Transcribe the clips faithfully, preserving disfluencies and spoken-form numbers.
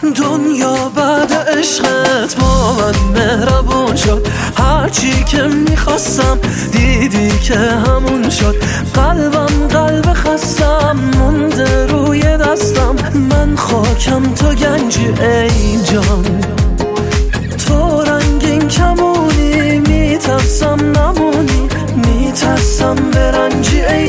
دنیا بعد عشقت با من مهربون شد، هرچی که میخواستم دیدی که همون شد. قلبم قلب خستم مونده روی دستم، من خاکم تو گنجی ای جان، تو رنگین کمونی میترسم نمونی، میترسم برنجی ای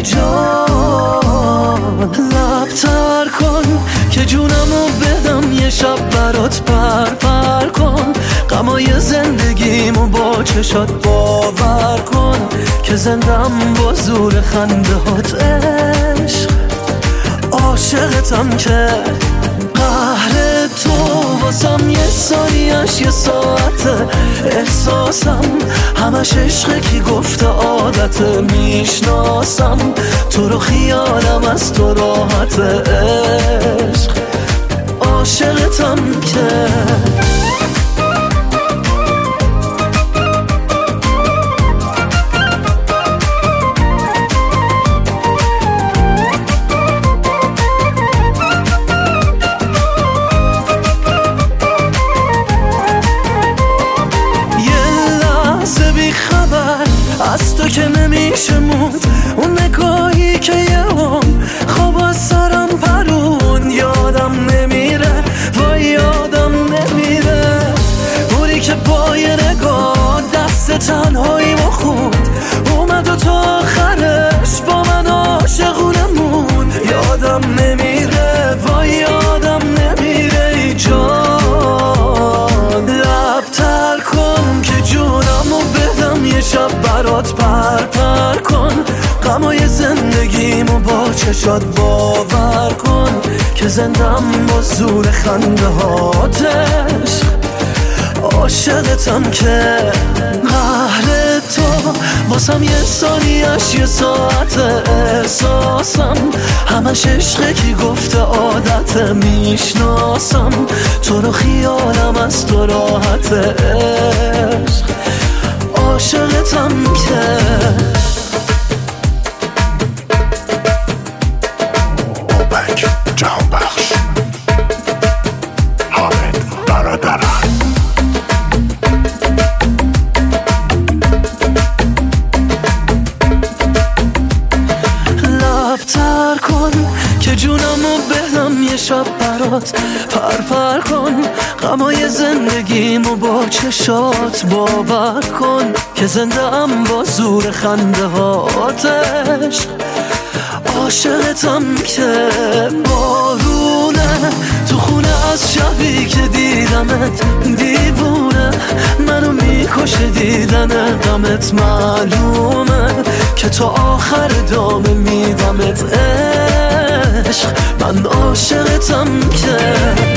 جان. لب تر کن که جونمو بدم یه شب برات پر پر کن، غمای زندگیمو با چشات باور کن که زندم با زور خنده هات عشق. عاشقتم که قهر تو واسم یه ثانیش یه ساعته، احساسم همش عشقه کی گفته عادته، میشناسم تو رو خیالم از تو راحت عشق. عاشقتم که از تو که نمیشه موند، اون نگاهی که یه هم خواب از سرم پرون، یادم نمیره وای یادم نمیره، بوری که با یه نگاه دست تنهایی ما خوند، اومد و تا آخرش با من عاشقونه موند. یادم نمیره وای یادم نمیره ای جان. لب تر کن که جونمو بدم یه شب برات پر پر کن، غمای زندگیمو با چشات باور کن که زندم با زور خنده هاتش. عاشقتم که قهر تو واسم یه ثانیش یه ساعت، احساسم همش عشقه کی گفته عادته، میشناسم تو رو خیالم از تو راحت عشق. عاشقتم که اوپک جهان بخش حامد برادران. لب تر کن که جونمو بدم یه شب برات پر پر کن، غمای زندگیمو با چشات باور کن که زندم با زور خنده هاتش. عاشقتم که بارونه تو خونه از شبی که دیدمت، دیوونه منو میکشه دیدن غمت، معلومه که تو آخر دامه میدمت عشق. من عاشقتم که